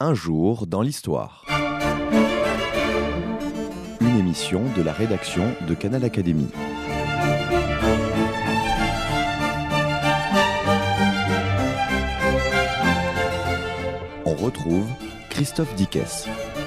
Un jour dans l'histoire. Une émission de la rédaction de Canal Académie. On retrouve Christophe Dickès.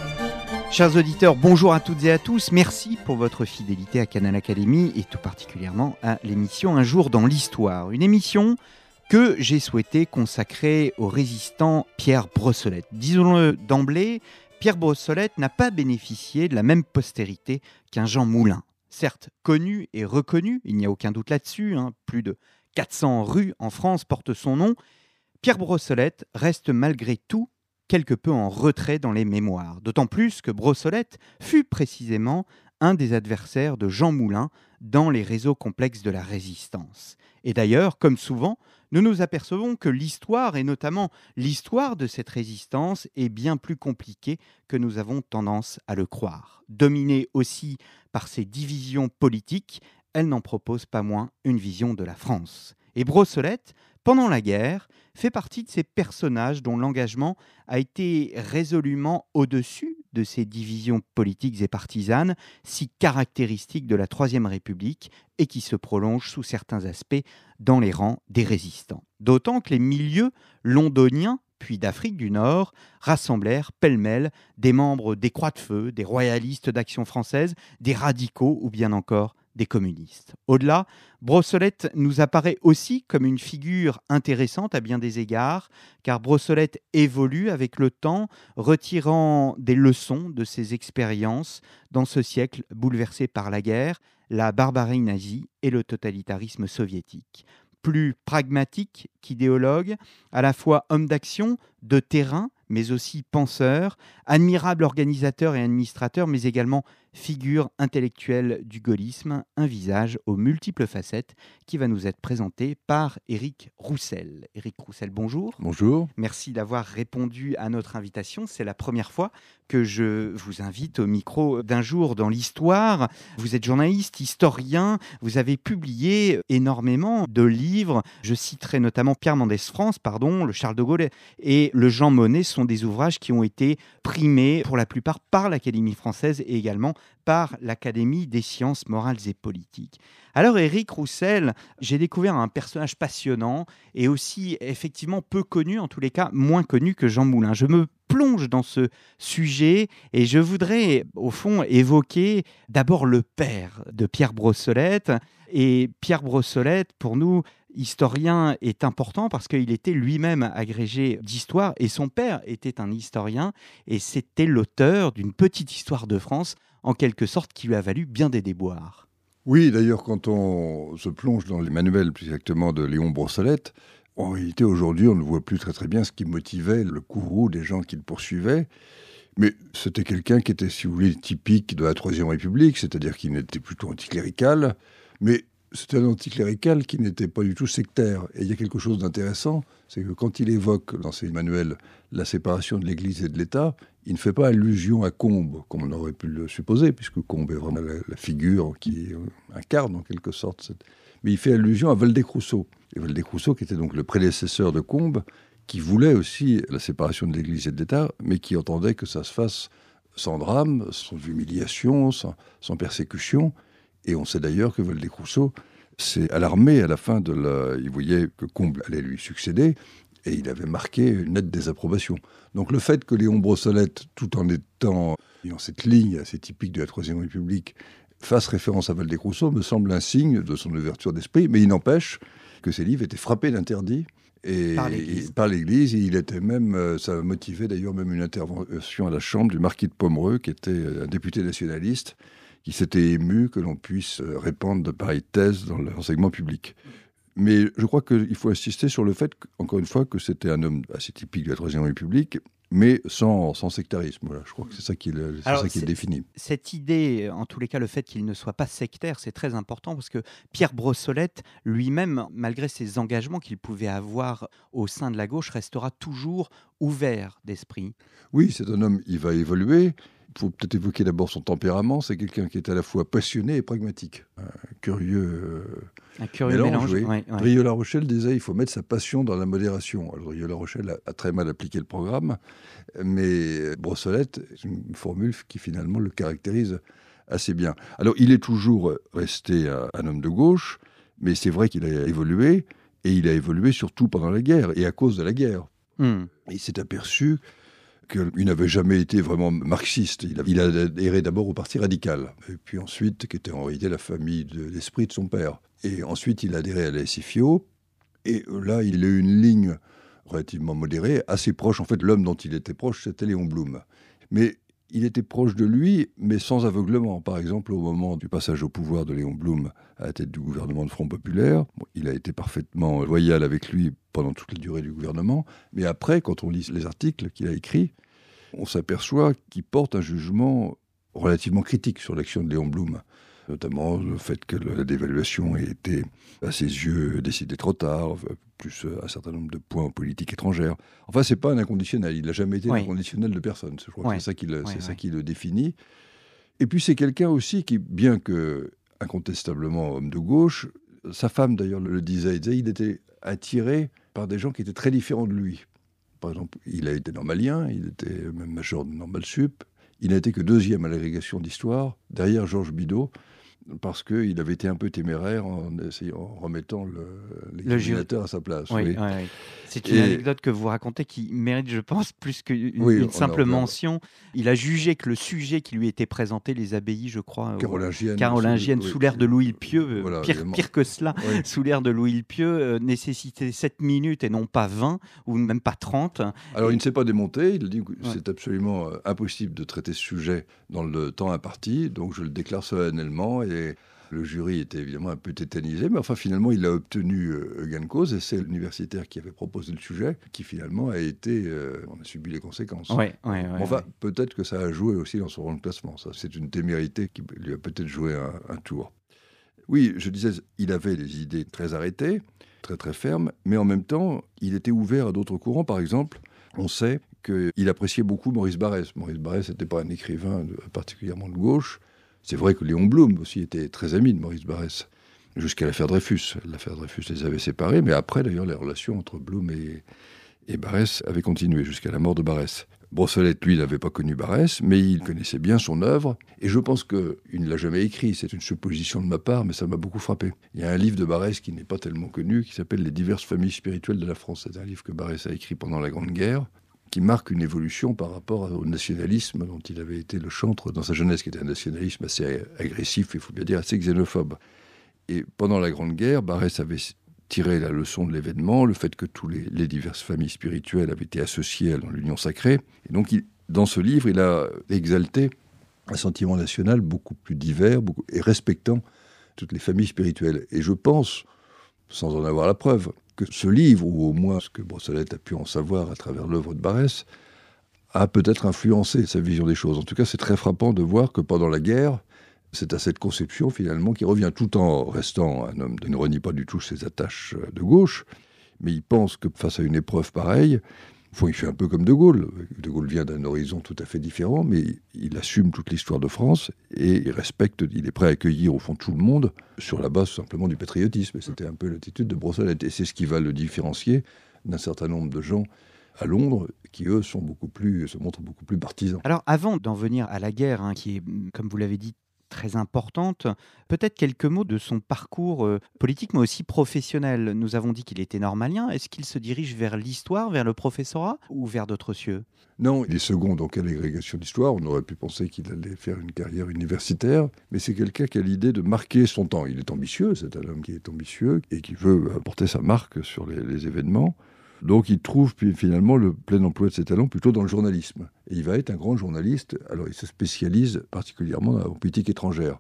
Chers auditeurs, bonjour à toutes et à tous. Merci pour votre fidélité à Canal Académie et tout particulièrement à l'émission Un jour dans l'histoire. Une émission que j'ai souhaité consacrer au résistant Pierre Brossolette. Disons-le d'emblée, Pierre Brossolette n'a pas bénéficié de la même postérité qu'un Jean Moulin. Certes, connu et reconnu, il n'y a aucun doute là-dessus, plus de 400 rues en France portent son nom, Pierre Brossolette reste malgré tout quelque peu en retrait dans les mémoires. D'autant plus que Brossolette fut précisément un des adversaires de Jean Moulin dans les réseaux complexes de la résistance. Et d'ailleurs, comme souvent, nous nous apercevons que l'histoire, et notamment l'histoire de cette résistance, est bien plus compliquée que nous avons tendance à le croire. Dominée aussi par ses divisions politiques, elle n'en propose pas moins une vision de la France. Et Brossolette, pendant la guerre, fait partie de ces personnages dont l'engagement a été résolument au-dessus de ces divisions politiques et partisanes, si caractéristiques de la Troisième République et qui se prolongent sous certains aspects dans les rangs des résistants. D'autant que les milieux londoniens, puis d'Afrique du Nord, rassemblèrent pêle-mêle des membres des Croix de Feu, des royalistes d'Action française, des radicaux ou bien encore des communistes. Au-delà, Brossolette nous apparaît aussi comme une figure intéressante à bien des égards, car Brossolette évolue avec le temps, retirant des leçons de ses expériences dans ce siècle bouleversé par la guerre, la barbarie nazie et le totalitarisme soviétique. Plus pragmatique qu'idéologue, à la fois homme d'action, de terrain, mais aussi penseur, admirable organisateur et administrateur, mais également figure intellectuelle du gaullisme, un visage aux multiples facettes qui va nous être présenté par Éric Roussel. Éric Roussel, bonjour. Bonjour. Merci d'avoir répondu à notre invitation. C'est la première fois que je vous invite au micro d'Un jour dans l'histoire. Vous êtes journaliste, historien, vous avez publié énormément de livres. Je citerai notamment Pierre Mendès France, le Charles de Gaulle et le Jean Monnet sont des ouvrages qui ont été primés pour la plupart par l'Académie française et également par l'Académie des sciences morales et politiques. Alors Éric Roussel, j'ai découvert un personnage passionnant et aussi effectivement peu connu, en tous les cas moins connu que Jean Moulin. Je me plonge dans ce sujet et je voudrais au fond évoquer d'abord le père de Pierre Brossolette. Et Pierre Brossolette, pour nous, historien, est important parce qu'il était lui-même agrégé d'histoire et son père était un historien et c'était l'auteur d'une petite histoire de France, en quelque sorte, qui lui a valu bien des déboires. Oui, d'ailleurs, quand on se plonge dans les manuels, plus exactement, de Léon Brossolette, en réalité, aujourd'hui, on ne voit plus très très bien ce qui motivait le courroux des gens qui le poursuivaient. Mais c'était quelqu'un qui était, si vous voulez, typique de la Troisième République, c'est-à-dire qu'il était plutôt anticlérical, mais c'était un anticlérical qui n'était pas du tout sectaire. Et il y a quelque chose d'intéressant, c'est que quand il évoque dans ses manuels la séparation de l'Église et de l'État, il ne fait pas allusion à Combes, comme on aurait pu le supposer, puisque Combes est vraiment la figure qui incarne en quelque sorte. Mais il fait allusion à Waldeck-Rousseau. Et Waldeck-Rousseau, qui était donc le prédécesseur de Combes, qui voulait aussi la séparation de l'Église et de l'État, mais qui entendait que ça se fasse sans drame, sans humiliation, sans persécution. Et on sait d'ailleurs que Waldeck-Rousseau s'est alarmé à la fin il voyait que Combes allait lui succéder et il avait marqué une nette désapprobation. Donc le fait que Léon Brossolette, tout en ayant cette ligne assez typique de la Troisième République, fasse référence à Waldeck-Rousseau me semble un signe de son ouverture d'esprit, mais il n'empêche que ses livres étaient frappés d'interdits par l'Église. Et il était même, ça a motivé d'ailleurs même une intervention à la Chambre du marquis de Pomereux, qui était un député nationaliste, qui s'était ému que l'on puisse répandre de pareilles thèses dans l'enseignement public. Mais je crois qu'il faut insister sur le fait, encore une fois, que c'était un homme assez typique de la Troisième République, mais sans sectarisme. Voilà, je crois que c'est ça qui le définit. Cette idée, en tous les cas, le fait qu'il ne soit pas sectaire, c'est très important parce que Pierre Brossolette, lui-même, malgré ses engagements qu'il pouvait avoir au sein de la gauche, restera toujours ouvert d'esprit. Oui, c'est un homme, il va évoluer. faut peut-être évoquer d'abord son tempérament. C'est quelqu'un qui est à la fois passionné et pragmatique. Un curieux mélange. Oui. Ouais. Drieux-La Rochelle disait il faut mettre sa passion dans la modération. Alors Drieux-La Rochelle a très mal appliqué le programme, mais Brossolette, c'est une formule qui finalement le caractérise assez bien. Alors il est toujours resté un homme de gauche, mais c'est vrai qu'il a évolué, et il a évolué surtout pendant la guerre, et à cause de la guerre. Il s'est aperçu qu'il n'avait jamais été vraiment marxiste. Il a adhéré d'abord au Parti radical, et puis ensuite, qui était en réalité la famille d'esprit de son père. Et ensuite, il a adhéré à la SFIO, et là, il a eu une ligne relativement modérée, assez proche. En fait, l'homme dont il était proche, c'était Léon Blum. Mais il était proche de lui, mais sans aveuglement. Par exemple, au moment du passage au pouvoir de Léon Blum à la tête du gouvernement de Front Populaire, il a été parfaitement loyal avec lui pendant toute la durée du gouvernement. Mais après, quand on lit les articles qu'il a écrits, on s'aperçoit qu'il porte un jugement relativement critique sur l'action de Léon Blum. Notamment le fait que la dévaluation ait été, à ses yeux, décidée trop tard, plus un certain nombre de points en politique étrangère. Enfin, c'est pas un inconditionnel. Il n'a jamais été inconditionnel de personne. Je crois que c'est ça qui le définit. Et puis, c'est quelqu'un aussi qui, bien que incontestablement homme de gauche, sa femme d'ailleurs le disait, il était attiré par des gens qui étaient très différents de lui. Par exemple, il a été normalien, il était même major de Normal Sup. Il n'a été que 2e à l'agrégation d'histoire, derrière Georges Bidault, parce qu'il avait été un peu téméraire en remettant l'examinateur à sa place. Oui. C'est une anecdote que vous racontez qui mérite, je pense, plus qu'une simple mention. Il a jugé que le sujet qui lui était présenté, les abbayes, je crois, carolingiennes, sous l'ère de Louis le Pieux, pire que cela, sous l'ère de Louis le Pieux, nécessitait 7 minutes et non pas 20, ou même pas 30. Alors, il ne s'est pas démonté. Il dit que c'est absolument impossible de traiter ce sujet dans le temps imparti, donc je le déclare solennellement. Et le jury était évidemment un peu tétanisé, mais enfin finalement il a obtenu gain de cause, et c'est l'universitaire qui avait proposé le sujet qui finalement a été, on a subi les conséquences. Enfin, peut-être que ça a joué aussi dans son rang de classement. Ça, c'est une témérité qui lui a peut-être joué un tour. Oui, je disais, il avait des idées très arrêtées, très très fermes, mais en même temps, il était ouvert à d'autres courants. Par exemple, on sait qu'il appréciait beaucoup Maurice Barrès. Maurice Barrès n'était pas un écrivain particulièrement de gauche. C'est vrai que Léon Blum aussi était très ami de Maurice Barrès, jusqu'à l'affaire Dreyfus. L'affaire Dreyfus les avait séparés, mais après, d'ailleurs, les relations entre Blum et Barrès avaient continué jusqu'à la mort de Barrès. Brossolette, lui, n'avait pas connu Barrès, mais il connaissait bien son œuvre, et je pense qu'il ne l'a jamais écrit. C'est une supposition de ma part, mais ça m'a beaucoup frappé. Il y a un livre de Barrès qui n'est pas tellement connu, qui s'appelle « Les diverses familles spirituelles de la France ». C'est un livre que Barrès a écrit pendant la Grande Guerre, qui marque une évolution par rapport au nationalisme dont il avait été le chantre dans sa jeunesse, qui était un nationalisme assez agressif, il faut bien dire assez xénophobe. Et pendant la Grande Guerre, Barrès avait tiré la leçon de l'événement, le fait que toutes les diverses familles spirituelles avaient été associées à l'union sacrée. Et donc, dans ce livre, il a exalté un sentiment national beaucoup plus divers et respectant toutes les familles spirituelles. Et je pense, sans en avoir la preuve, que ce livre, ou au moins ce que Brossolette a pu en savoir à travers l'œuvre de Barrès, a peut-être influencé sa vision des choses. En tout cas, c'est très frappant de voir que pendant la guerre, c'est à cette conception finalement qui revient, tout en restant un homme qui ne renie pas du tout ses attaches de gauche, mais il pense que face à une épreuve pareille, il fait un peu comme De Gaulle. De Gaulle vient d'un horizon tout à fait différent, mais il assume toute l'histoire de France et il est prêt à accueillir au fond tout le monde sur la base simplement du patriotisme. Et c'était un peu l'attitude de Brossolette. Et c'est ce qui va le différencier d'un certain nombre de gens à Londres qui, eux, se montrent beaucoup plus partisans. Alors, avant d'en venir à la guerre, qui est, comme vous l'avez dit, très importante. Peut-être quelques mots de son parcours politique, mais aussi professionnel. Nous avons dit qu'il était normalien. Est-ce qu'il se dirige vers l'histoire, vers le professorat ou vers d'autres cieux ? Non, il est second donc à l'agrégation d'histoire. On aurait pu penser qu'il allait faire une carrière universitaire, mais c'est quelqu'un qui a l'idée de marquer son temps. Il est ambitieux, c'est un homme qui est ambitieux et qui veut apporter sa marque sur les événements. Donc il trouve finalement le plein emploi de ses talents plutôt dans le journalisme. Et il va être un grand journaliste. Alors il se spécialise particulièrement en politique étrangère.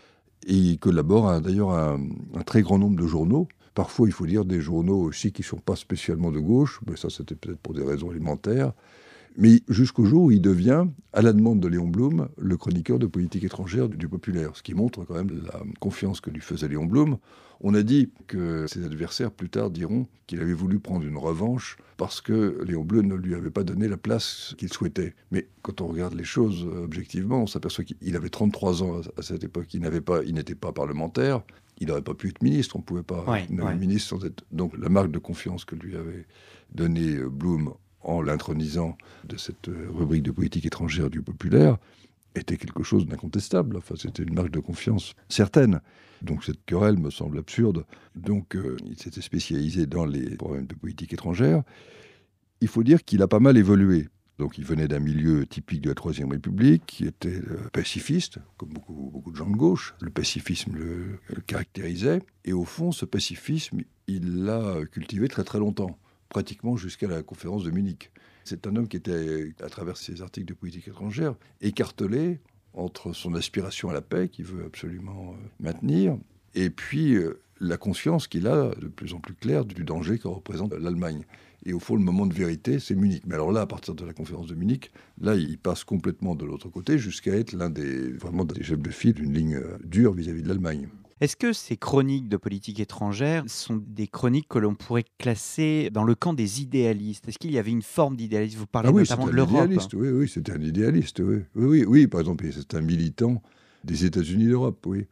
Et il collabore d'ailleurs à un très grand nombre de journaux. Parfois, il faut dire des journaux aussi qui ne sont pas spécialement de gauche, mais ça c'était peut-être pour des raisons élémentaires. Mais jusqu'au jour où il devient, à la demande de Léon Blum, le chroniqueur de politique étrangère du Populaire, ce qui montre quand même la confiance que lui faisait Léon Blum. On a dit que ses adversaires plus tard diront qu'il avait voulu prendre une revanche parce que Léon Blum ne lui avait pas donné la place qu'il souhaitait. Mais quand on regarde les choses objectivement, on s'aperçoit qu'il avait 33 ans à cette époque. Il n'était pas parlementaire. Il n'aurait pas pu être ministre. On ne pouvait pas être ministre sans être... Donc la marque de confiance que lui avait donnée Blum en l'intronisant de cette rubrique de politique étrangère du Populaire, était quelque chose d'incontestable. Enfin, c'était une marque de confiance certaine. Donc cette querelle me semble absurde. Donc il s'était spécialisé dans les problèmes de politique étrangère. Il faut dire qu'il a pas mal évolué. Donc il venait d'un milieu typique de la Troisième République, qui était pacifiste, comme beaucoup de gens de gauche. Le pacifisme le caractérisait. Et au fond, ce pacifisme, il l'a cultivé très très longtemps, pratiquement jusqu'à la conférence de Munich. C'est un homme qui était, à travers ses articles de politique étrangère, écartelé entre son aspiration à la paix, qu'il veut absolument maintenir, et puis la conscience qu'il a de plus en plus claire du danger que représente l'Allemagne. Et au fond, le moment de vérité, c'est Munich. Mais alors là, à partir de la conférence de Munich, là, il passe complètement de l'autre côté jusqu'à être l'un des chefs de file d'une ligne dure vis-à-vis de l'Allemagne. Est-ce que ces chroniques de politique étrangère sont des chroniques que l'on pourrait classer dans le camp des idéalistes ? Est-ce qu'il y avait une forme d'idéalisme ? Vous parlez notamment de l'Europe. Oui, c'était un idéaliste. Oui, par exemple, c'est un militant des États-Unis d'Europe, oui.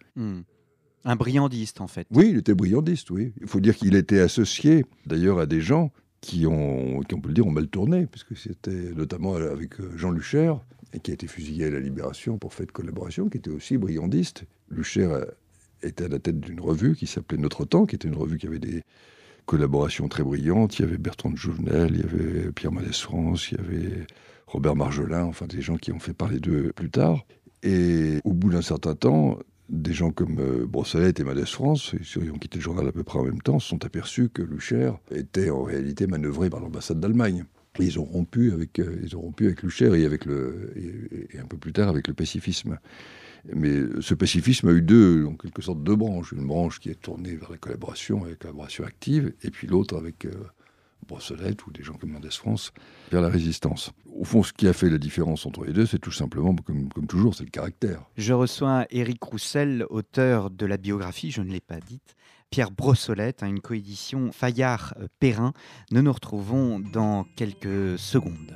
Un briandiste, en fait. Oui, il était briandiste, oui. Il faut dire qu'il était associé, d'ailleurs, à des gens qui on peut le dire, ont mal tourné, puisque c'était notamment avec Jean Lucher, qui a été fusillé à la Libération pour fait de collaboration, qui était aussi briandiste. Lucher était à la tête d'une revue qui s'appelait Notre Temps, qui était une revue qui avait des collaborations très brillantes. Il y avait Bertrand de Jouvenel, il y avait Pierre Mendès France, il y avait Robert Marjolin, enfin des gens qui ont fait parler d'eux plus tard. Et au bout d'un certain temps, des gens comme Brossolette et Mendès France, qui ont quitté le journal à peu près en même temps, se sont aperçus que Lucher était en réalité manœuvré par l'ambassade d'Allemagne. Et ils ont rompu avec Lucher et un peu plus tard avec le pacifisme. Mais ce pacifisme a eu en quelque sorte deux branches. Une branche qui est tournée vers la collaboration active, et puis l'autre avec Brossolette ou des gens comme Mendès France, vers la résistance. Au fond, ce qui a fait la différence entre les deux, c'est tout simplement, comme toujours, c'est le caractère. Je reçois Éric Roussel, auteur de la biographie, je ne l'ai pas dite, Pierre Brossolette, une coédition Fayard-Perrin. Nous nous retrouvons dans quelques secondes.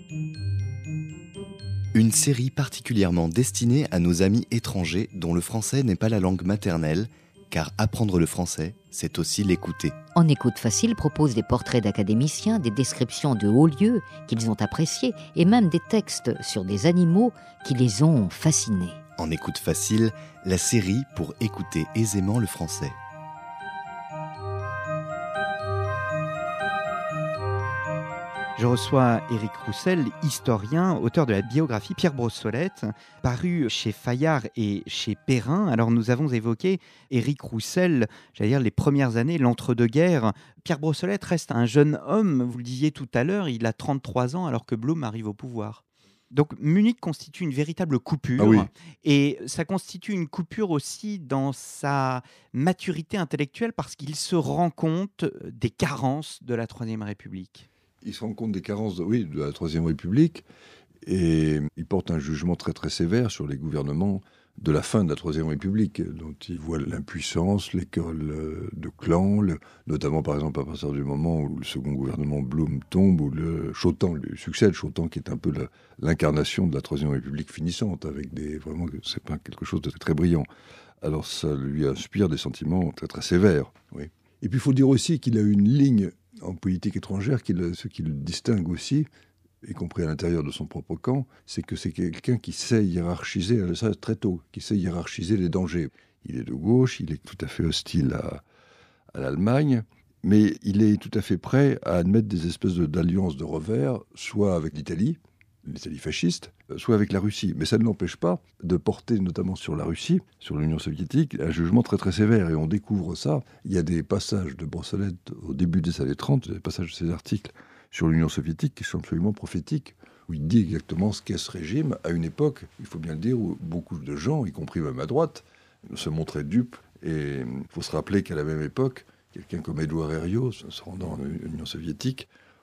Une série particulièrement destinée à nos amis étrangers dont le français n'est pas la langue maternelle, car apprendre le français, c'est aussi l'écouter. En écoute facile propose des portraits d'académiciens, des descriptions de hauts lieux qu'ils ont appréciés et même des textes sur des animaux qui les ont fascinés. En écoute facile, la série pour écouter aisément le français. Je reçois Éric Roussel, historien, auteur de la biographie Pierre Brossolette, paru chez Fayard et chez Perrin. Alors nous avons évoqué Éric Roussel, j'allais dire les premières années, l'entre-deux-guerres. Pierre Brossolette reste un jeune homme, vous le disiez tout à l'heure, il a 33 ans alors que Blum arrive au pouvoir. Donc Munich constitue une véritable coupure, et ça constitue une coupure aussi dans sa maturité intellectuelle parce qu'il se rend compte des carences de la Troisième République. Il se rend compte des carences de la Troisième République et il porte un jugement très très sévère sur les gouvernements de la fin de la Troisième République, dont il voit l'impuissance, l'école de clan, notamment par exemple à partir du moment où le second gouvernement Blum tombe, où le Chautemps lui succède, Chautemps qui est un peu l'incarnation de la Troisième République finissante, avec vraiment, c'est pas quelque chose de très brillant. Alors ça lui inspire des sentiments très très sévères, oui. Et puis il faut dire aussi qu'il a une ligne en politique étrangère, ce qui le distingue aussi, y compris à l'intérieur de son propre camp, c'est que c'est quelqu'un qui sait hiérarchiser, ça très tôt, qui sait hiérarchiser les dangers. Il est de gauche, il est tout à fait hostile à l'Allemagne, mais il est tout à fait prêt à admettre des espèces d'alliances de revers, soit avec l'Italie fasciste, soit avec la Russie. Mais ça ne l'empêche pas de porter, notamment sur la Russie, sur l'Union soviétique, un jugement très très sévère. Et on découvre ça. Il y a des passages de Brossolette au début des années 30, des passages de ses articles sur l'Union soviétique qui sont absolument prophétiques, où il dit exactement ce qu'est ce régime à une époque, il faut bien le dire, où beaucoup de gens, y compris même à droite, se montraient dupes. Et il faut se rappeler qu'à la même époque, quelqu'un comme Édouard Herriot, se rendant en Union soviétique,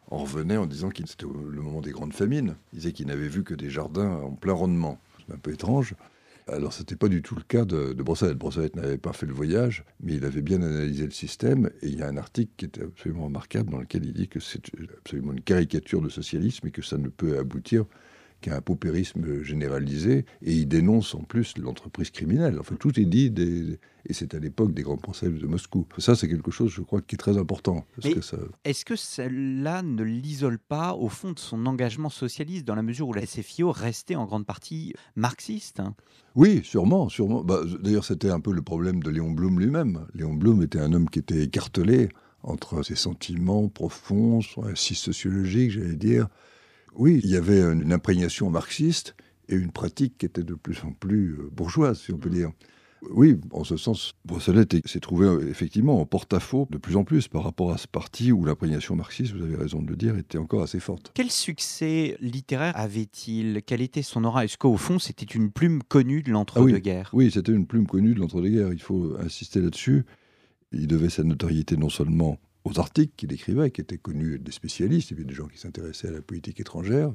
en revenait en disant que c'était le moment des grandes famines. Il disait qu'il n'avait vu que des jardins en plein rendement. C'est un peu étrange. Alors, ce n'était pas du tout le cas de Brossolette. Brossolette n'avait pas fait le voyage, mais il avait bien analysé le système. Et il y a un article qui était absolument remarquable dans lequel il dit que c'est absolument une caricature de socialisme et que ça ne peut aboutir qu'à un paupérisme généralisé. Et il dénonce en plus l'entreprise criminelle. Enfin, tout est dit, et c'est à l'époque des grands procès de Moscou. Ça, c'est quelque chose, je crois, qui est très important. Est-ce que cela ne l'isole pas, au fond, de son engagement socialiste, dans la mesure où la SFIO restait en grande partie marxiste ? Oui, sûrement. D'ailleurs, c'était un peu le problème de Léon Blum lui-même. Léon Blum était un homme qui était écartelé entre ses sentiments profonds, son assise sociologique, j'allais dire. Oui, il y avait une imprégnation marxiste et une pratique qui était de plus en plus bourgeoise, si on peut dire. Oui, en ce sens, Brossolette s'est trouvé effectivement en porte-à-faux de plus en plus par rapport à ce parti où l'imprégnation marxiste, vous avez raison de le dire, était encore assez forte. Quel succès littéraire avait-il ? Quelle était son aura ? Est-ce qu'au fond, c'était une plume connue de l'entre-deux-guerres ? Oui, c'était une plume connue de l'entre-deux-guerres, il faut insister là-dessus. Il devait sa notoriété non seulement aux articles qu'il écrivait, qui étaient connus des spécialistes, et puis des gens qui s'intéressaient à la politique étrangère,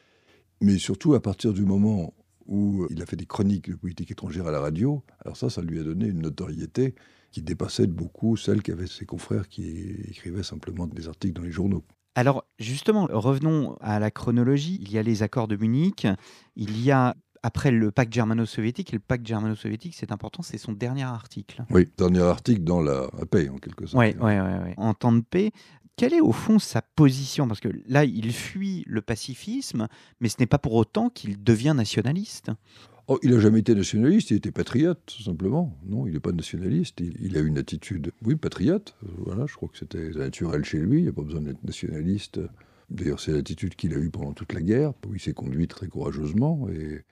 mais surtout à partir du moment où il a fait des chroniques de politique étrangère à la radio. Alors ça lui a donné une notoriété qui dépassait de beaucoup celle qu'avaient ses confrères qui écrivaient simplement des articles dans les journaux. Alors justement, revenons à la chronologie. Il y a les accords de Munich, il y a après le pacte germano-soviétique, et le pacte germano-soviétique, c'est important, c'est son dernier article. Oui, dernier article dans la paix, en quelque sorte. Oui. En temps de paix. Quelle est au fond sa position ? Parce que là, il fuit le pacifisme, mais ce n'est pas pour autant qu'il devient nationaliste. Oh, il n'a jamais été nationaliste, il était patriote, tout simplement. Non, il n'est pas nationaliste, il a une attitude, oui, patriote. Voilà, je crois que c'était naturel chez lui, il n'y a pas besoin d'être nationaliste. D'ailleurs, c'est l'attitude qu'il a eue pendant toute la guerre, où il s'est conduit très courageusement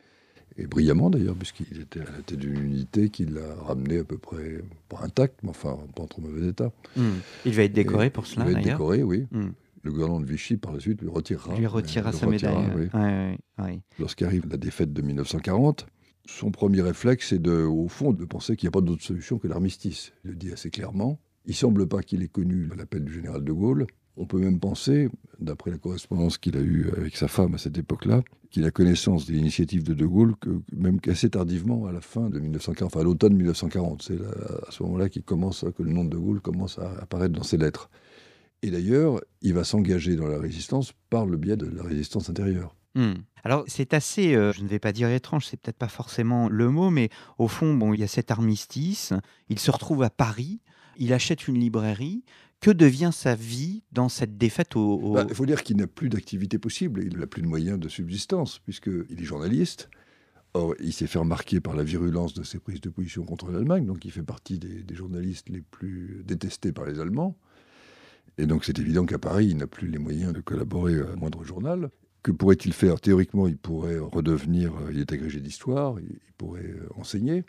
et brillamment d'ailleurs, puisqu'il était à la tête d'une unité qui l'a ramené à peu près, pas intact, mais enfin, pas en trop mauvais état. Il va être décoré pour cela, d'ailleurs. Il va être décoré, oui. Le gouvernement de Vichy, par la suite, lui retirera sa médaille. Oui. Lorsqu'arrive la défaite de 1940, son premier réflexe, c'est au fond, de penser qu'il n'y a pas d'autre solution que l'armistice. Il le dit assez clairement. Il ne semble pas qu'il ait connu l'appel du général de Gaulle. On peut même penser, d'après la correspondance qu'il a eue avec sa femme à cette époque-là, qu'il a connaissance des initiatives de Gaulle, même qu'assez tardivement, à la fin de 1940, enfin à l'automne 1940. C'est à ce moment-là que le nom de Gaulle commence à apparaître dans ses lettres. Et d'ailleurs, il va s'engager dans la résistance par le biais de la résistance intérieure. Alors, c'est assez, je ne vais pas dire étrange, c'est peut-être pas forcément le mot, mais au fond, il y a cet armistice, il se retrouve à Paris, il achète une librairie. Que devient sa vie dans cette défaite Il faut dire qu'il n'a plus d'activité possible, il n'a plus de moyens de subsistance, puisqu'il est journaliste. Or, il s'est fait remarquer par la virulence de ses prises de position contre l'Allemagne, donc il fait partie des journalistes les plus détestés par les Allemands. Et donc c'est évident qu'à Paris, il n'a plus les moyens de collaborer à moindre journal. Que pourrait-il faire ? Théoriquement, il pourrait redevenir, il est agrégé d'histoire, il pourrait enseigner.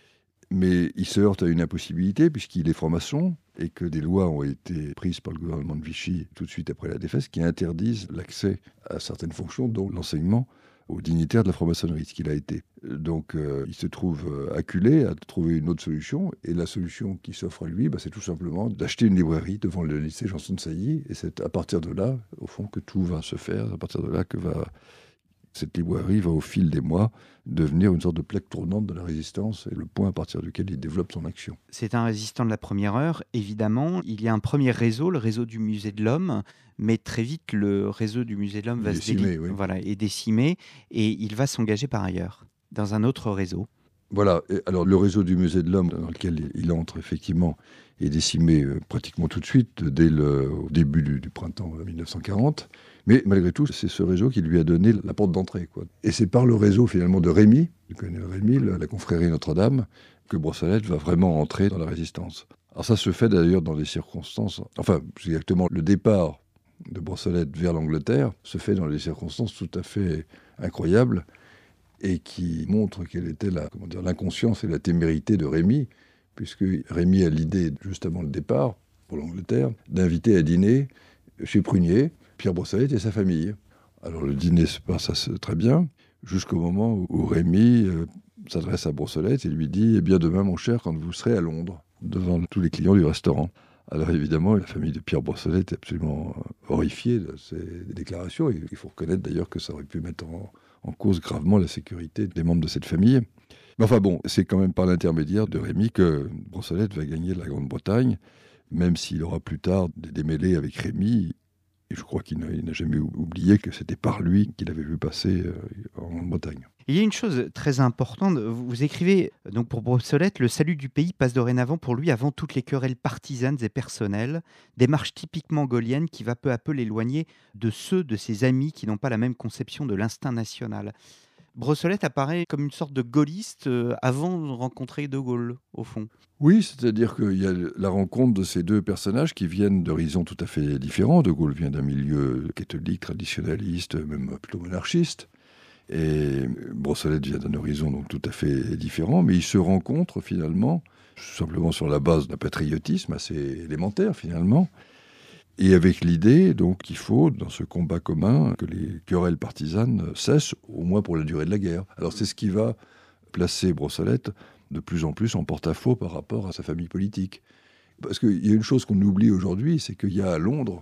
Mais il se heurte à une impossibilité puisqu'il est franc-maçon et que des lois ont été prises par le gouvernement de Vichy tout de suite après la défaite qui interdisent l'accès à certaines fonctions, dont l'enseignement aux dignitaires de la franc-maçonnerie, ce qu'il a été. Donc il se trouve acculé à trouver une autre solution, et la solution qui s'offre à lui, c'est tout simplement d'acheter une librairie devant le lycée Janson de Sailly, et c'est à partir de là, au fond, que tout va se faire, à partir de là que cette librairie va au fil des mois devenir une sorte de plaque tournante de la résistance et le point à partir duquel il développe son action. C'est un résistant de la première heure, évidemment. Il y a un premier réseau, le réseau du Musée de l'Homme, mais très vite le réseau du Musée de l'Homme est décimé et il va s'engager par ailleurs dans un autre réseau. Voilà, et alors le réseau du Musée de l'Homme dans lequel il entre effectivement est décimé pratiquement tout de suite au début du printemps 1940. Mais malgré tout, c'est ce réseau qui lui a donné la porte d'entrée, quoi. Et c'est par le réseau finalement de Rémy, vous connaissez Rémy, la confrérie Notre-Dame, que Brossolette va vraiment entrer dans la résistance. Alors ça se fait d'ailleurs dans des circonstances, enfin c'est exactement le départ de Brossolette vers l'Angleterre se fait dans des circonstances tout à fait incroyables et qui montrent quelle était l'inconscience et la témérité de Rémy, puisque Rémy a l'idée, juste avant le départ pour l'Angleterre, d'inviter à dîner chez Prunier Pierre Brossolette et sa famille. Alors le dîner se passe très bien, jusqu'au moment où Rémy s'adresse à Brossolette et lui dit « Eh bien demain mon cher, quand vous serez à Londres, devant tous les clients du restaurant ». Alors évidemment, la famille de Pierre Brossolette est absolument horrifiée de ces déclarations. Et il faut reconnaître d'ailleurs que ça aurait pu mettre en cause gravement la sécurité des membres de cette famille. Mais enfin bon, c'est quand même par l'intermédiaire de Rémy que Brossolette va gagner la Grande-Bretagne, même s'il aura plus tard des démêlés avec Rémy. Et je crois qu'il n'a jamais oublié que c'était par lui qu'il avait vu passer en Bretagne. Il y a une chose très importante, vous écrivez donc pour Brossolette, le salut du pays passe dorénavant pour lui avant toutes les querelles partisanes et personnelles, démarche typiquement gaullienne qui va peu à peu l'éloigner de ceux de ses amis qui n'ont pas la même conception de l'instinct national. Brossolette apparaît comme une sorte de gaulliste avant de rencontrer De Gaulle, au fond. Oui, c'est-à-dire qu'il y a la rencontre de ces deux personnages qui viennent d'horizons tout à fait différents. De Gaulle vient d'un milieu catholique, traditionnaliste, même plutôt monarchiste. Et Brossolette vient d'un horizon donc tout à fait différent, mais ils se rencontrent finalement, simplement sur la base d'un patriotisme assez élémentaire finalement, et avec l'idée donc qu'il faut, dans ce combat commun, que les querelles partisanes cessent, au moins pour la durée de la guerre. Alors c'est ce qui va placer Brossolette de plus en plus en porte-à-faux par rapport à sa famille politique. Parce qu'il y a une chose qu'on oublie aujourd'hui, c'est qu'il y a à Londres,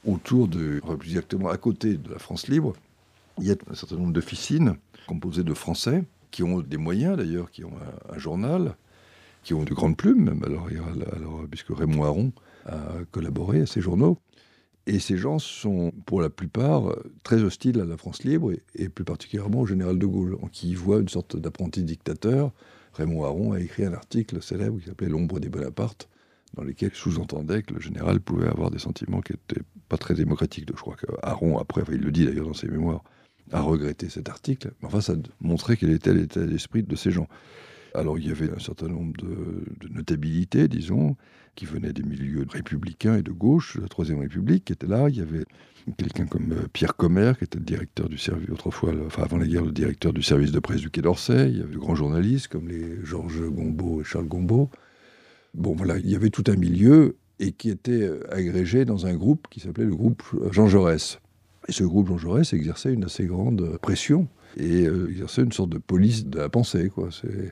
plus exactement à côté de la France libre, il y a un certain nombre d'officines composées de Français qui ont des moyens d'ailleurs, qui ont un journal, qui ont de grandes plumes même, puisque Raymond Aron a collaboré à ces journaux. Et ces gens sont, pour la plupart, très hostiles à la France libre et plus particulièrement au général de Gaulle, en qui ils voient une sorte d'apprenti dictateur. Raymond Aron a écrit un article célèbre qui s'appelait « L'ombre des Bonaparte », dans lequel il sous-entendait que le général pouvait avoir des sentiments qui n'étaient pas très démocratiques. Donc je crois qu'Aron, après, il le dit d'ailleurs dans ses mémoires, a regretté cet article. Mais enfin, ça montrait quel était l'état d'esprit de ces gens. Alors il y avait un certain nombre de notabilités, disons, qui venaient des milieux républicains et de gauche, de la Troisième République, qui étaient là. Il y avait quelqu'un comme Pierre Commer, qui était le directeur du service, autrefois, avant la guerre, le directeur du service de presse du Quai d'Orsay. Il y avait de grands journalistes comme les Georges Gombault et Charles Gombault. Bon, voilà, il y avait tout un milieu et qui était agrégé dans un groupe qui s'appelait le groupe Jean Jaurès. Et ce groupe Jean Jaurès exerçait une assez grande pression et exerçait une sorte de police de la pensée, quoi.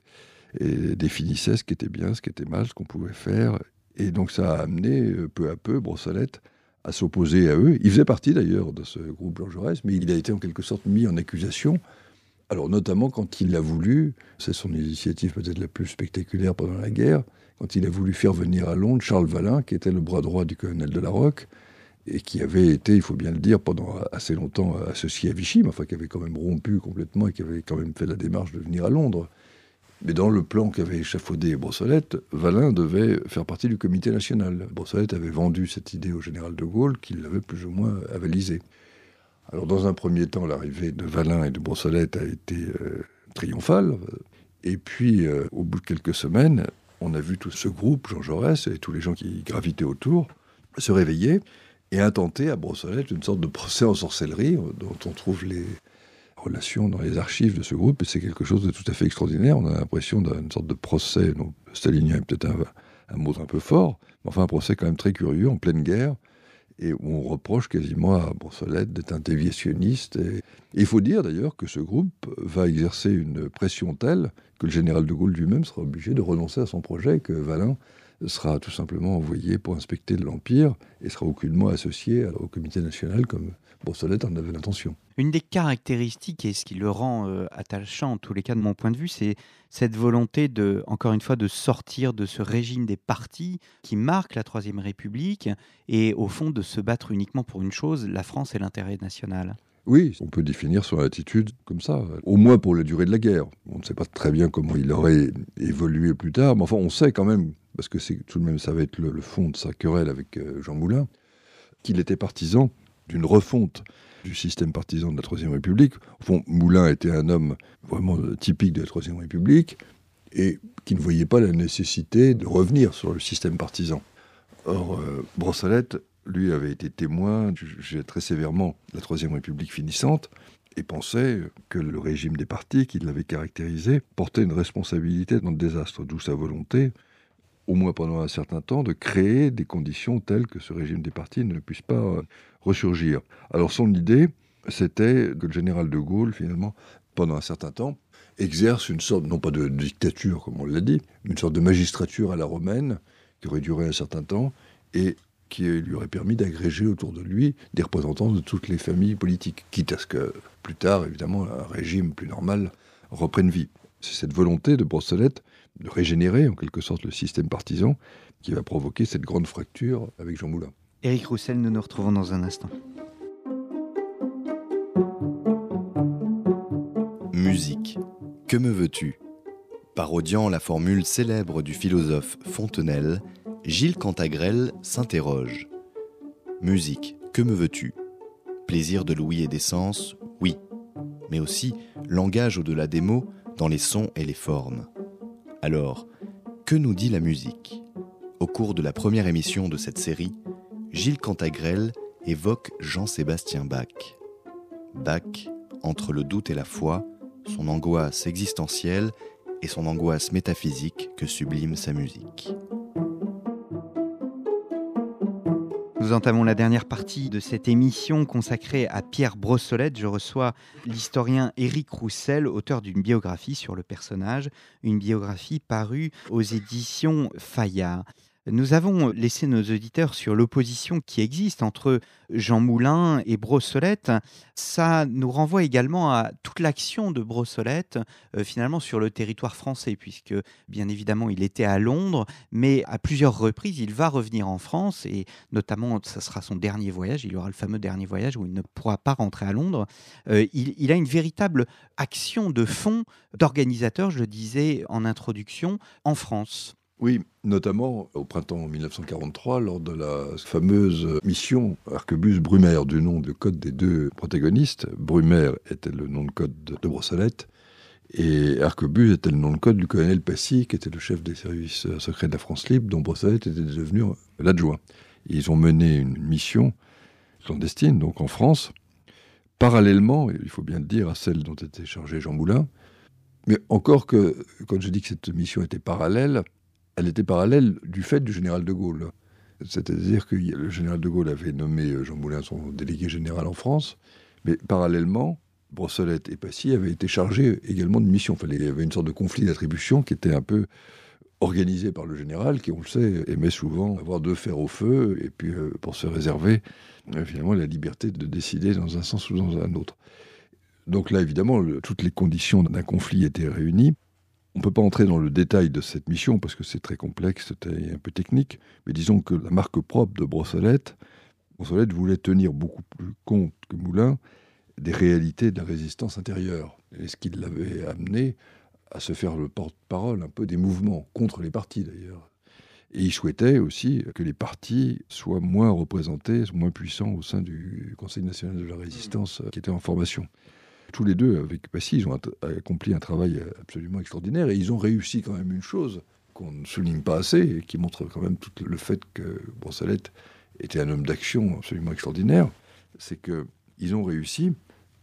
Et définissait ce qui était bien, ce qui était mal, ce qu'on pouvait faire. Et donc ça a amené peu à peu Brossolette à s'opposer à eux. Il faisait partie d'ailleurs de ce groupe Jean Jaurès, mais il a été en quelque sorte mis en accusation. Alors notamment quand il a voulu, c'est son initiative peut-être la plus spectaculaire pendant la guerre, quand il a voulu faire venir à Londres Charles Valin, qui était le bras droit du colonel de la Roque, et qui avait été, il faut bien le dire, pendant assez longtemps associé à Vichy, mais enfin qui avait quand même rompu complètement et qui avait quand même fait la démarche de venir à Londres. Mais dans le plan qu'avait échafaudé Brossolette, Valin devait faire partie du comité national. Brossolette avait vendu cette idée au général de Gaulle, qui l'avait plus ou moins avalisée. Alors dans un premier temps, l'arrivée de Valin et de Brossolette a été triomphale. Et puis, au bout de quelques semaines, on a vu tout ce groupe, Jean Jaurès et tous les gens qui gravitaient autour, se réveiller et intenter à Brossolette une sorte de procès en sorcellerie, dont on trouve les relations dans les archives de ce groupe, et c'est quelque chose de tout à fait extraordinaire. On a l'impression d'une sorte de procès, donc stalinien est peut-être un mot un peu fort, mais enfin un procès quand même très curieux, en pleine guerre, et où on reproche quasiment à Brossolette d'être un déviationniste. Et il faut dire d'ailleurs que ce groupe va exercer une pression telle que le général de Gaulle lui-même sera obligé de renoncer à son projet, que Valin sera tout simplement envoyé pour inspecter l'Empire et sera aucunement associé au comité national comme Brossolette en avait l'intention. Une des caractéristiques, et ce qui le rend attachant, en tous les cas de mon point de vue, c'est cette volonté, encore une fois, de sortir de ce régime des partis qui marque la Troisième République et au fond de se battre uniquement pour une chose, la France et l'intérêt national. Oui, on peut définir son attitude comme ça, au moins pour la durée de la guerre. On ne sait pas très bien comment il aurait évolué plus tard, mais enfin on sait quand même, parce que c'est tout de même ça va être le fond de sa querelle avec Jean Moulin, qu'il était partisan d'une refonte du système partisan de la Troisième République. Au fond, Moulin était un homme vraiment typique de la Troisième République et qui ne voyait pas la nécessité de revenir sur le système partisan. Or, Brossolette, lui, avait été témoin, jugé très sévèrement la Troisième République finissante et pensait que le régime des partis, qui l'avait caractérisé, portait une responsabilité dans le désastre, d'où sa volonté, au moins pendant un certain temps, de créer des conditions telles que ce régime des partis ne puisse pas ressurgir. Alors son idée, c'était que le général de Gaulle, finalement, pendant un certain temps, exerce une sorte, non pas de dictature, comme on l'a dit, mais une sorte de magistrature à la romaine, qui aurait duré un certain temps, et qui lui aurait permis d'agréger autour de lui des représentants de toutes les familles politiques, quitte à ce que, plus tard, évidemment, un régime plus normal reprenne vie. C'est cette volonté de Brossolette de régénérer, en quelque sorte, le système partisan qui va provoquer cette grande fracture avec Jean Moulin. Éric Roussel, nous nous retrouvons dans un instant. Musique. Que me veux-tu ? Parodiant la formule célèbre du philosophe Fontenelle, Gilles Cantagrel s'interroge. Musique, que me veux-tu ? Plaisir de l'ouïe et des sens, oui. Mais aussi langage au-delà des mots, dans les sons et les formes. Alors, que nous dit la musique ? Au cours de la première émission de cette série, Gilles Cantagrel évoque Jean-Sébastien Bach. Bach, entre le doute et la foi, son angoisse existentielle et son angoisse métaphysique que sublime sa musique. Nous entamons la dernière partie de cette émission consacrée à Pierre Brossolette. Je reçois l'historien Éric Roussel, auteur d'une biographie sur le personnage, une biographie parue aux éditions Fayard. Nous avons laissé nos auditeurs sur l'opposition qui existe entre Jean Moulin et Brossolette. Ça nous renvoie également à toute l'action de Brossolette, finalement sur le territoire français, puisque bien évidemment il était à Londres, mais à plusieurs reprises il va revenir en France, et notamment ça sera son dernier voyage, il y aura le fameux dernier voyage où il ne pourra pas rentrer à Londres. Il a une véritable action de fond d'organisateur, je le disais en introduction, en France. Oui, notamment au printemps 1943, lors de la fameuse mission Arquebus-Brumaire, du nom de code des deux protagonistes. Brumaire était le nom de code de Brossolette, et Arquebus était le nom de code du colonel Passy, qui était le chef des services secrets de la France libre, dont Brossolette était devenu l'adjoint. Ils ont mené une mission clandestine, donc en France, parallèlement, il faut bien le dire, à celle dont était chargé Jean Moulin. Mais encore que, quand je dis que cette mission était parallèle, elle était parallèle du fait du général de Gaulle. C'est-à-dire que le général de Gaulle avait nommé Jean Moulin son délégué général en France, mais parallèlement, Brossolette et Passy avaient été chargés également de mission. Enfin, il y avait une sorte de conflit d'attribution qui était un peu organisé par le général, qui, on le sait, aimait souvent avoir deux fers au feu, et puis pour se réserver finalement la liberté de décider dans un sens ou dans un autre. Donc là, évidemment, toutes les conditions d'un conflit étaient réunies. On ne peut pas entrer dans le détail de cette mission parce que c'est très complexe, c'était un peu technique, mais disons que la marque propre de Brossolette voulait tenir beaucoup plus compte que Moulin des réalités de la résistance intérieure, et ce qui l'avait amené à se faire le porte-parole un peu des mouvements, contre les partis d'ailleurs. Et il souhaitait aussi que les partis soient moins représentés, moins puissants au sein du Conseil national de la résistance qui était en formation. Tous les deux, avec Passy, ils ont accompli un travail absolument extraordinaire, et ils ont réussi quand même une chose qu'on ne souligne pas assez, et qui montre quand même tout le fait que Brossolette était un homme d'action absolument extraordinaire, c'est qu'ils ont réussi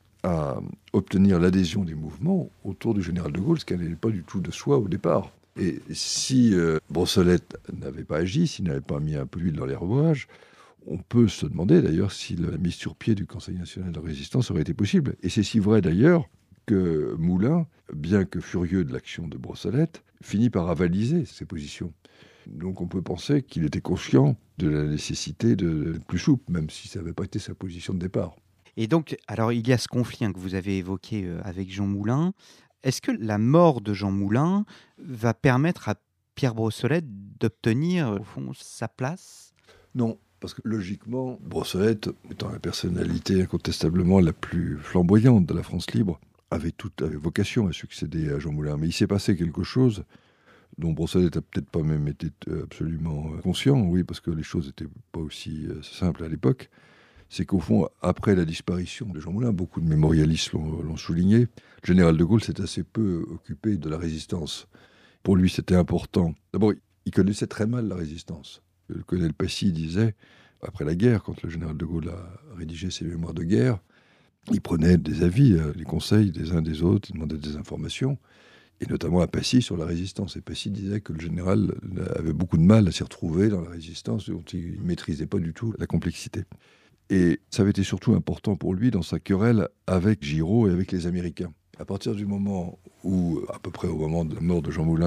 à obtenir l'adhésion des mouvements autour du général de Gaulle, ce qui n'allait pas du tout de soi au départ. Et si Brossolette n'avait pas agi, s'il n'avait pas mis un peu d'huile dans les rouages, on peut se demander d'ailleurs si la mise sur pied du Conseil national de la résistance aurait été possible. Et c'est si vrai d'ailleurs que Moulin, bien que furieux de l'action de Brossolette, finit par avaliser ses positions. Donc on peut penser qu'il était conscient de la nécessité d'être plus souple, même si ça n'avait pas été sa position de départ. Et donc, alors il y a ce conflit que vous avez évoqué avec Jean Moulin. Est-ce que la mort de Jean Moulin va permettre à Pierre Brossolette d'obtenir, au fond, sa place ? Non. Parce que logiquement, Brossolette, étant la personnalité incontestablement la plus flamboyante de la France libre, avait vocation à succéder à Jean Moulin. Mais il s'est passé quelque chose dont Brossolette n'a peut-être pas même été absolument conscient, oui, parce que les choses n'étaient pas aussi simples à l'époque. C'est qu'au fond, après la disparition de Jean Moulin, beaucoup de mémorialistes l'ont souligné, le général de Gaulle s'est assez peu occupé de la résistance. Pour lui, c'était important. D'abord, il connaissait très mal la résistance. Le colonel Passy disait, après la guerre, quand le général de Gaulle a rédigé ses mémoires de guerre, il prenait des avis, les conseils des uns des autres, il demandait des informations, et notamment à Passy sur la résistance. Et Passy disait que le général avait beaucoup de mal à s'y retrouver dans la résistance, dont il ne maîtrisait pas du tout la complexité. Et ça avait été surtout important pour lui dans sa querelle avec Giraud et avec les Américains. À partir du moment où, à peu près au moment de la mort de Jean Moulin,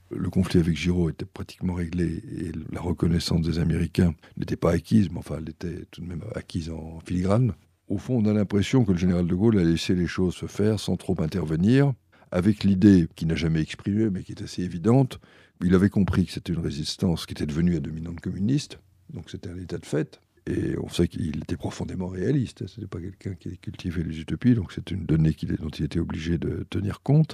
Le conflit avec Giraud était pratiquement réglé et la reconnaissance des Américains n'était pas acquise, mais enfin, elle était tout de même acquise en filigrane. Au fond, on a l'impression que le général de Gaulle a laissé les choses se faire sans trop intervenir, avec l'idée qu'il n'a jamais exprimée, mais qui est assez évidente. Il avait compris que c'était une résistance qui était devenue à dominante communiste, donc c'était un état de fait. Et on sait qu'il était profondément réaliste. Ce n'était pas quelqu'un qui cultivait les utopies, donc c'est une donnée dont il était obligé de tenir compte.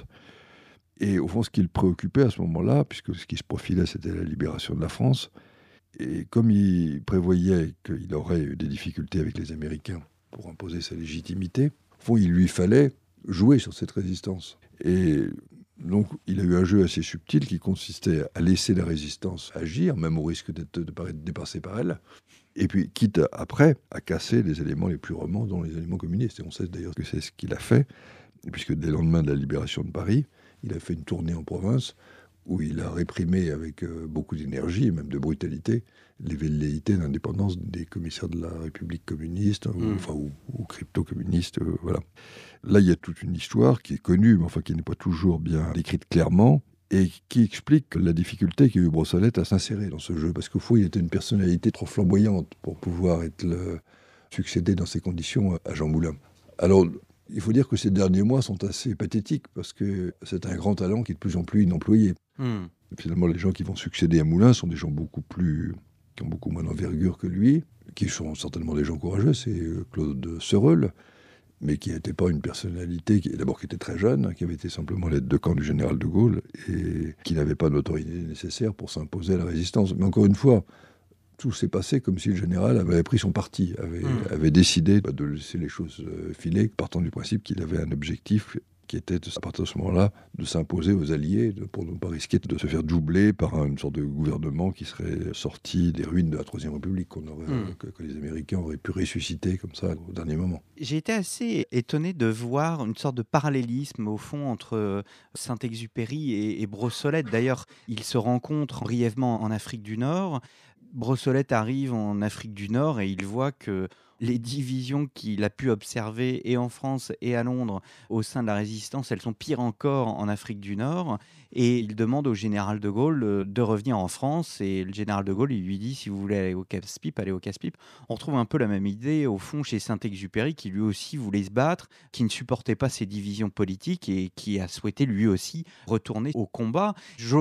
Et au fond, ce qui le préoccupait à ce moment-là, puisque ce qui se profilait, c'était la libération de la France, et comme il prévoyait qu'il aurait eu des difficultés avec les Américains pour imposer sa légitimité, au fond, il lui fallait jouer sur cette résistance. Et donc, il a eu un jeu assez subtil qui consistait à laisser la résistance agir, même au risque de paraître dépassé par elle, et puis, quitte après à casser les éléments les plus romans, dont les éléments communistes. Et on sait d'ailleurs que c'est ce qu'il a fait, puisque dès le lendemain de la libération de Paris, il a fait une tournée en province où il a réprimé avec beaucoup d'énergie et même de brutalité les velléités d'indépendance des commissaires de la République communiste ou crypto-communistes. Voilà. Là, il y a toute une histoire qui est connue, mais enfin qui n'est pas toujours bien décrite clairement et qui explique la difficulté qu'a eu Brossolette à s'insérer dans ce jeu, parce qu'au fond, il était une personnalité trop flamboyante pour pouvoir succéder dans ces conditions à Jean Moulin. Alors, il faut dire que ces derniers mois sont assez pathétiques parce que c'est un grand talent qui est de plus en plus inemployé. Finalement, les gens qui vont succéder à Moulin sont des gens qui ont beaucoup moins d'envergure que lui, qui sont certainement des gens courageux. C'est Claude Sereul, mais qui n'était pas une personnalité, qui était très jeune, qui avait été simplement l'aide de camp du général de Gaulle et qui n'avait pas l'autorité nécessaire pour s'imposer à la résistance. Mais encore une fois, tout s'est passé comme si le général avait pris son parti, avait décidé de laisser les choses filer, partant du principe qu'il avait un objectif qui était, à partir de ce moment-là, de s'imposer aux Alliés pour ne pas risquer de se faire doubler par une sorte de gouvernement qui serait sorti des ruines de la Troisième République, que les Américains auraient pu ressusciter comme ça au dernier moment. J'ai été assez étonné de voir une sorte de parallélisme, au fond, entre Saint-Exupéry et Brossolette. D'ailleurs, ils se rencontrent brièvement en Afrique du Nord. Brossolette arrive en Afrique du Nord et il voit que les divisions qu'il a pu observer et en France et à Londres au sein de la résistance, elles sont pires encore en Afrique du Nord. Et il demande au général de Gaulle de revenir en France. Et le général de Gaulle, il lui dit, si vous voulez aller au casse-pipe, allez au casse-pipe. On retrouve un peu la même idée, au fond, chez Saint-Exupéry, qui lui aussi voulait se battre, qui ne supportait pas ces divisions politiques et qui a souhaité lui aussi retourner au combat. Je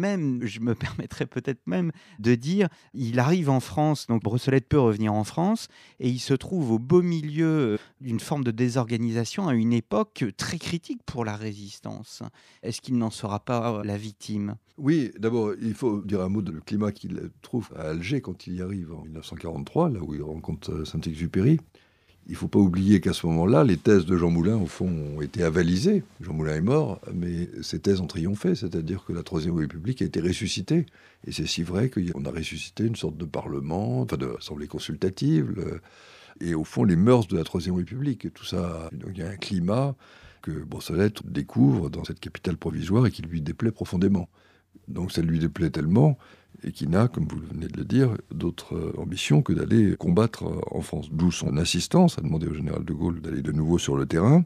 me permettrais peut-être même de dire, il arrive en France, donc Brossolette peut revenir en France, et il se trouve au beau milieu d'une forme de désorganisation à une époque très critique pour la résistance. Est-ce qu'il n'en sera pas la victime ? Oui, d'abord, il faut dire un mot de le climat qu'il trouve à Alger quand il y arrive en 1943, là où il rencontre Saint-Exupéry. Il ne faut pas oublier qu'à ce moment-là, les thèses de Jean Moulin, au fond, ont été avalisées. Jean Moulin est mort, mais ces thèses ont triomphé, c'est-à-dire que la Troisième République a été ressuscitée. Et c'est si vrai qu'on a ressuscité une sorte de parlement, de assemblée consultative, et au fond, les mœurs de la Troisième République. Et tout ça, donc, il y a un climat que Brossolette découvre dans cette capitale provisoire et qui lui déplaît profondément. Donc ça lui déplaît tellement et qui n'a, comme vous venez de le dire, d'autre ambition que d'aller combattre en France. D'où son insistance à demander au général de Gaulle d'aller de nouveau sur le terrain.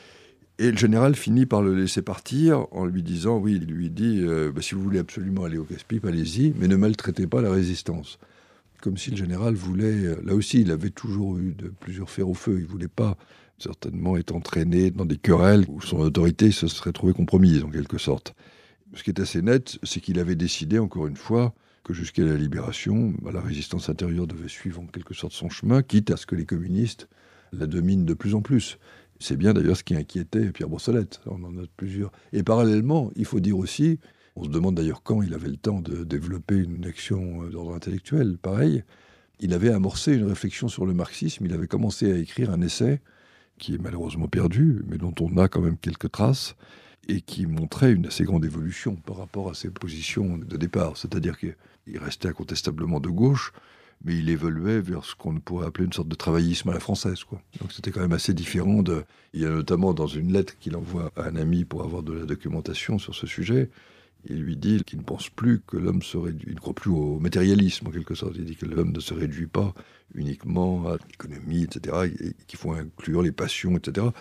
Et le général finit par le laisser partir en lui disant, oui, il lui dit, si vous voulez absolument aller au casse-pipe, allez-y, mais ne maltraitez pas la résistance. Comme si le général voulait, là aussi, il avait toujours eu plusieurs fers au feu, il ne voulait pas certainement être entraîné dans des querelles où son autorité se serait trouvée compromise, en quelque sorte. Ce qui est assez net, c'est qu'il avait décidé, encore une fois, que jusqu'à la libération, la résistance intérieure devait suivre en quelque sorte son chemin, quitte à ce que les communistes la dominent de plus en plus. C'est bien d'ailleurs ce qui inquiétait Pierre Brossolette, on en a plusieurs. Et parallèlement, il faut dire aussi, on se demande d'ailleurs quand il avait le temps de développer une action d'ordre intellectuel, pareil, il avait amorcé une réflexion sur le marxisme, il avait commencé à écrire un essai qui est malheureusement perdu, mais dont on a quand même quelques traces, et qui montrait une assez grande évolution par rapport à ses positions de départ. C'est-à-dire qu'il restait incontestablement de gauche, mais il évoluait vers ce qu'on pourrait appeler une sorte de travaillisme à la française, quoi. Donc c'était quand même assez différent de... Il y a notamment dans une lettre qu'il envoie à un ami pour avoir de la documentation sur ce sujet, il lui dit qu'il ne pense plus que l'homme se réduit, il ne croit plus au matérialisme en quelque sorte. Il dit que l'homme ne se réduit pas uniquement à l'économie, etc., et qu'il faut inclure les passions, etc.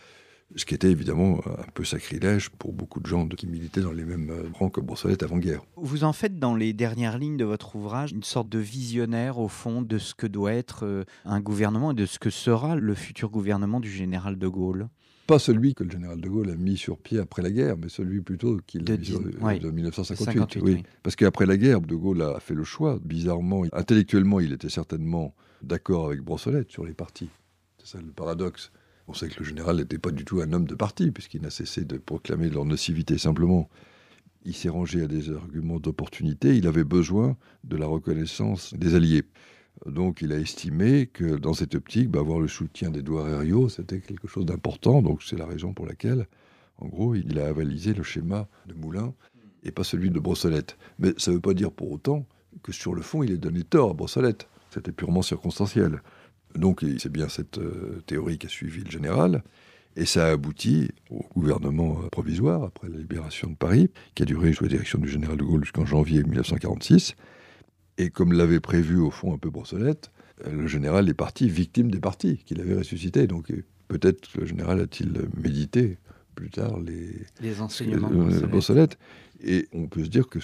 Ce qui était évidemment un peu sacrilège pour beaucoup de gens qui militaient dans les mêmes rangs que Brossolette avant-guerre. Vous en faites dans les dernières lignes de votre ouvrage une sorte de visionnaire au fond de ce que doit être un gouvernement et de ce que sera le futur gouvernement du général de Gaulle. Pas celui que le général de Gaulle a mis sur pied après la guerre, mais celui plutôt qu'il a mis de 1958. Oui. Parce qu'après la guerre, de Gaulle a fait le choix. Bizarrement, intellectuellement, il était certainement d'accord avec Brossolette sur les partis. C'est ça le paradoxe. On sait que le général n'était pas du tout un homme de parti, puisqu'il n'a cessé de proclamer leur nocivité simplement. Il s'est rangé à des arguments d'opportunité. Il avait besoin de la reconnaissance des Alliés. Donc il a estimé que dans cette optique, avoir le soutien d'Édouard Herriot, c'était quelque chose d'important. Donc c'est la raison pour laquelle, en gros, il a avalisé le schéma de Moulin et pas celui de Brossolette. Mais ça ne veut pas dire pour autant que sur le fond, il ait donné tort à Brossolette. C'était purement circonstanciel. Donc c'est bien cette théorie qu'a suivi le général. Et ça a abouti au gouvernement provisoire, après la libération de Paris, qui a duré sous la direction du général de Gaulle jusqu'en janvier 1946. Et comme l'avait prévu au fond un peu Brossolette, le général est parti victime des partis qu'il avait ressuscités. Donc peut-être le général a-t-il médité plus tard les enseignements de Brossolette. Et on peut se dire que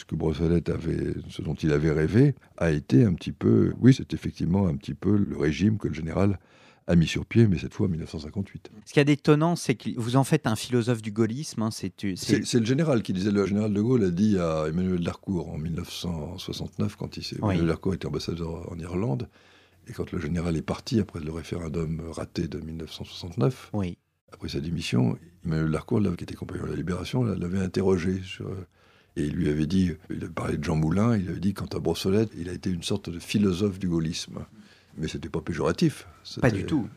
ce dont il avait rêvé, a été un petit peu... Oui, c'est effectivement un petit peu le régime que le général a mis sur pied, mais cette fois en 1958. Ce qu'il y a d'étonnant, c'est que vous en faites un philosophe du gaullisme. C'est le général qui disait. Le général de Gaulle a dit à Emmanuel Darcourt en 1969, quand Emmanuel Darcourt était ambassadeur en Irlande, et quand le général est parti après le référendum raté de 1969, après sa démission, Emmanuel Darcourt, qui était compagnon de la Libération, l'avait interrogé sur... Et il lui avait dit, il avait parlé de Jean Moulin, il avait dit, quant à Brossolette, il a été une sorte de philosophe du gaullisme. Mais c'était pas péjoratif. Pas du tout.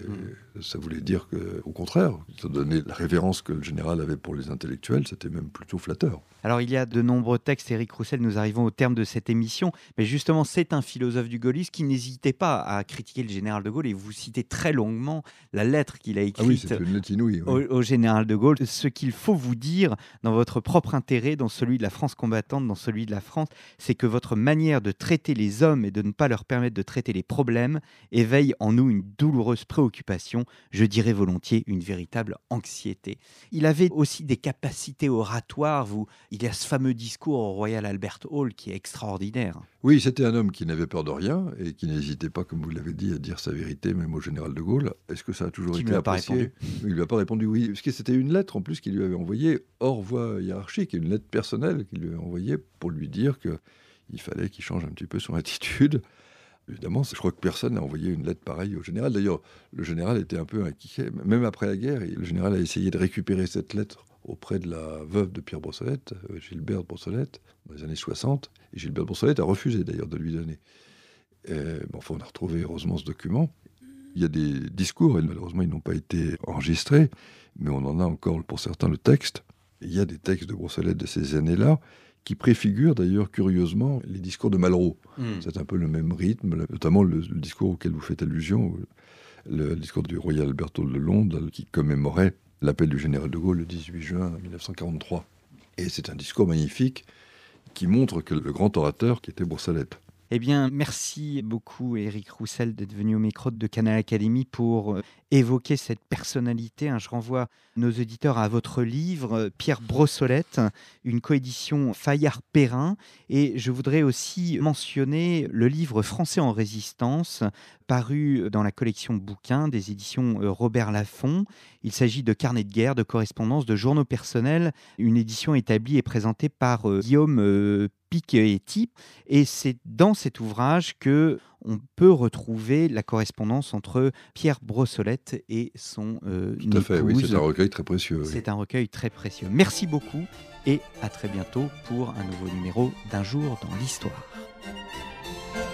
Ça voulait dire qu'au contraire, ça donnait la révérence que le général avait pour les intellectuels, c'était même plutôt flatteur. Alors il y a de nombreux textes, Éric Roussel, nous arrivons au terme de cette émission, mais justement c'est un philosophe du gaullisme qui n'hésitait pas à critiquer le général de Gaulle, et vous citez très longuement la lettre qu'il a écrite c'était une lettre inouïe, au général de Gaulle. Ce qu'il faut vous dire dans votre propre intérêt, dans celui de la France combattante, dans celui de la France, c'est que votre manière de traiter les hommes et de ne pas leur permettre de traiter les problèmes éveille en nous une douloureuse préoccupation, je dirais volontiers une véritable anxiété. Il avait aussi des capacités oratoires. Il y a ce fameux discours au Royal Albert Hall qui est extraordinaire. Oui, c'était un homme qui n'avait peur de rien et qui n'hésitait pas, comme vous l'avez dit, à dire sa vérité, même au général de Gaulle. Est-ce que ça a toujours été apprécié ? Il ne lui a pas répondu oui. Parce que c'était une lettre en plus qu'il lui avait envoyée hors voie hiérarchique, une lettre personnelle qu'il lui avait envoyée pour lui dire qu'il fallait qu'il change un petit peu son attitude. Évidemment, je crois que personne n'a envoyé une lettre pareille au général. D'ailleurs, le général était un peu inquiet. Même après la guerre, le général a essayé de récupérer cette lettre auprès de la veuve de Pierre Brossolette, Gilberte Brossolette, dans les années 60. Et Gilberte Brossolette a refusé d'ailleurs de lui donner. On a retrouvé heureusement ce document. Il y a des discours, et malheureusement ils n'ont pas été enregistrés, mais on en a encore pour certains le texte. Et il y a des textes de Brossolette de ces années-là, qui préfigure d'ailleurs curieusement les discours de Malraux. C'est un peu le même rythme, notamment le discours auquel vous faites allusion, le discours du Royal Albert Hall de Londres, qui commémorait l'appel du général de Gaulle le 18 juin 1943. Et c'est un discours magnifique qui montre que le grand orateur qui était Brossolette. Eh bien, merci beaucoup Éric Roussel d'être venu au micro de Canal Académie pour évoquer cette personnalité. Je renvoie nos auditeurs à votre livre, Pierre Brossolette, une coédition Fayard-Perrin. Et je voudrais aussi mentionner le livre Français en résistance, paru dans la collection bouquins des éditions Robert Laffont. Il s'agit de carnets de guerre, de correspondances, de journaux personnels, une édition établie et présentée par Guillaume Piketty. Et c'est dans cet ouvrage que on peut retrouver la correspondance entre Pierre Brossolette et son épouse. Tout à fait, oui, c'est un recueil très précieux. C'est un recueil très précieux. Merci beaucoup et à très bientôt pour un nouveau numéro d'Un jour dans l'histoire.